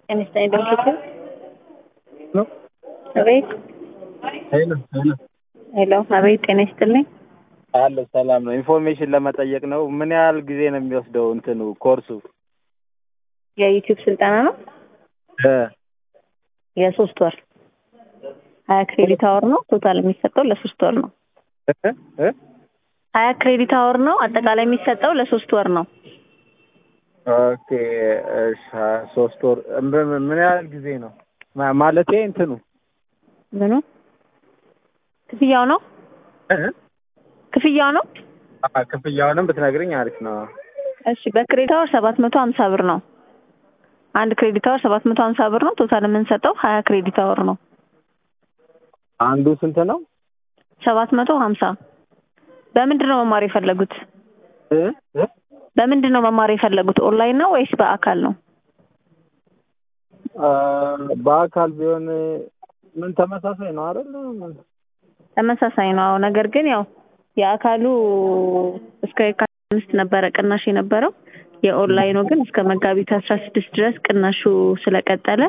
Einstein Education. ነው አቤት ሄሎ ሄሎ ሄሎ፣ አቤት ጤና ይስጥልኝ። አለ ሰላም ነው። ኢንፎርሜሽን ለመጠየቅ ነው። ምን ያህል ጊዜ ነው የሚወስደው እንትኑ ኮርሱ? የዩቲዩብ ስልጠና ነው። የሶስት ወር 20 ክሬዲት አወር ነው። ቶታል የሚሰጠው ለሶስት ወር ነው። 20 ክሬዲት አወር ነው። አጠቃላይ የሚሰጠው ለሶስት ወር ነው። ኦኬ እሺ፣ ሶስት ወር ምን ያህል ጊዜ ነው ማለቴ? እንትኑ ምኑ ክፍያው ነው? ክፍያው ነው። ክፍያውንም ብትነግሪኝ አሪፍ ነው። እሺ፣ በክሬዲት አወር 750 ብር ነው። አንድ ክሬዲት አወር 750 ብር ነው። ቶታል የምንሰጠው 20 ክሬዲት አወር ነው። አንዱ ስንት ነው? 750። በምንድን ነው መማር የፈለጉት? በምንድን ነው መማር የፈለጉት? ኦንላይን ነው ወይስ በአካል ነው? በአካል ቢሆን ምን ተመሳሳይ ነው አይደል? ተመሳሳይ ነው። ነገር ግን ያው የአካሉ እስከ የካቲት 5 ነበረ ቅናሽ የነበረው። የኦንላይኑ ግን እስከ መጋቢት 16 ድረስ ቅናሹ ስለቀጠለ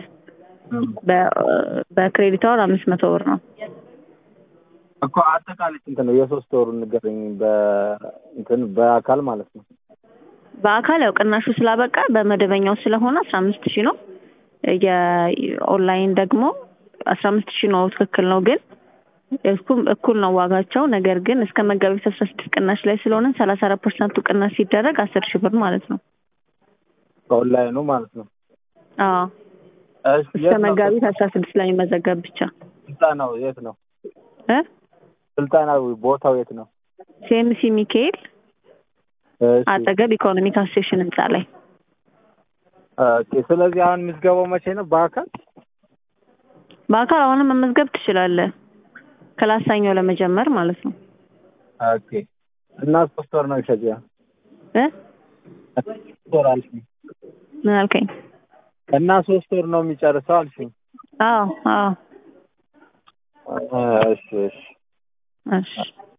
በክሬዲት አወር 500 ብር ነው እኮ። አጠቃላይ ስንት ነው? የሶስት ወሩ ንገረኝ። በአካል ማለት ነው። በአካል ያው ቅናሹ ስላበቃ በመደበኛው ስለሆነ 15000 ነው። የኦንላይን ደግሞ 15000 ነው። ትክክል ነው። ግን እኩል ነው ዋጋቸው። ነገር ግን እስከ መጋቢት 16 ቅናሽ ላይ ስለሆነ 34% ቅናሽ ሲደረግ 10000 ብር ማለት ነው። ኦንላይኑ ማለት ነው። አዎ፣ እስከ መጋቢት 16 ላይ መዘገብ ብቻ። ስልጠናው የት ነው? ስልጠናው ቦታው የት ነው? ሲኤምሲ ሚካኤል አጠገብ ኢኮኖሚክ አሶሲዬሽን ህንጻ ላይ። ኦኬ። ስለዚህ አሁን ምዝገባው መቼ ነው? በአካል አሁንም መመዝገብ ትችላለህ። ክላስ ሰኞ ለመጀመር ማለት ነው። ኦኬ። እና ሶስት ወር ነው ይፈጃል? ሶስት ወር አልሽኝ። ምን አልከኝ? እና ሶስት ወር ነው የሚጨርሰው አልሽኝ? አዎ አዎ። እሺ እሺ እሺ